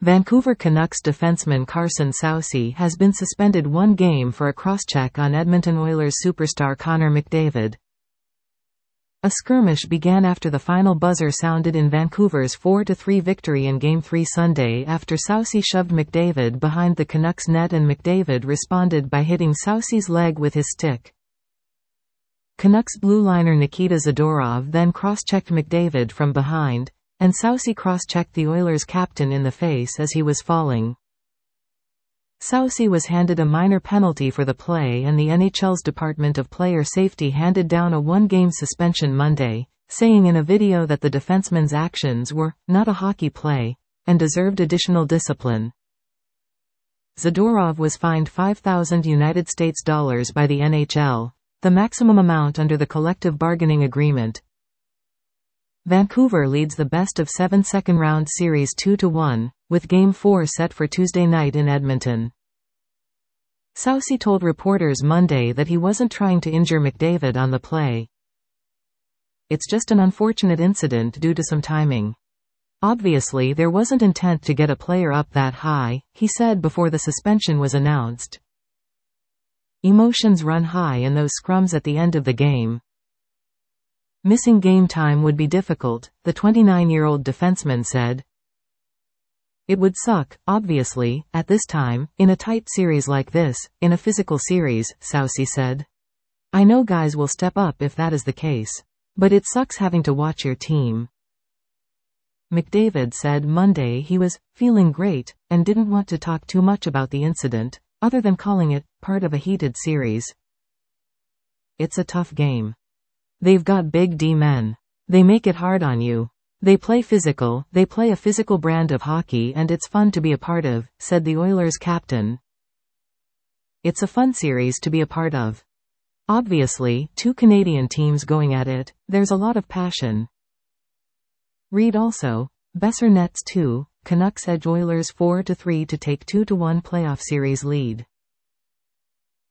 Vancouver Canucks defenseman Carson Soucy has been suspended 1 game for a crosscheck on Edmonton Oilers superstar Connor McDavid. A skirmish began after the final buzzer sounded in Vancouver's 4-3 victory in Game 3 Sunday after Soucy shoved McDavid behind the Canucks net and McDavid responded by hitting Soucy's leg with his stick. Canucks blue liner Nikita Zadorov then cross-checked McDavid from behind, and Soucy cross-checked the Oilers captain in the face as he was falling. Soucy was handed a minor penalty for the play, and the NHL's Department of Player Safety handed down a 1-game suspension Monday, saying in a video that the defenseman's actions were not a hockey play and deserved additional discipline. Zadorov was fined $5,000 by the NHL, the maximum amount under the collective bargaining agreement. Vancouver leads the best-of-7 second-round series 2-1, with Game 4 set for Tuesday night in Edmonton. Soucy told reporters Monday that he wasn't trying to injure McDavid on the play. "It's just an unfortunate incident due to some timing. Obviously there wasn't intent to get a player up that high," he said before the suspension was announced. "Emotions run high in those scrums at the end of the game. Missing game time would be difficult," the 29-year-old defenseman said. "It would suck, obviously, at this time, in a tight series like this, in a physical series," Soucy said. "I know guys will step up if that is the case. But it sucks having to watch your team." McDavid said Monday he was feeling great and didn't want to talk too much about the incident, other than calling it part of a heated series. "It's a tough game. They've got big D men. They make it hard on you. They play physical, they play a physical brand of hockey and it's fun to be a part of," said the Oilers captain. "It's a fun series to be a part of. Obviously, 2 Canadian teams going at it, there's a lot of passion." Read also, Besser nets 2, Canucks edge Oilers 4-3 to take 2-1 playoff series lead.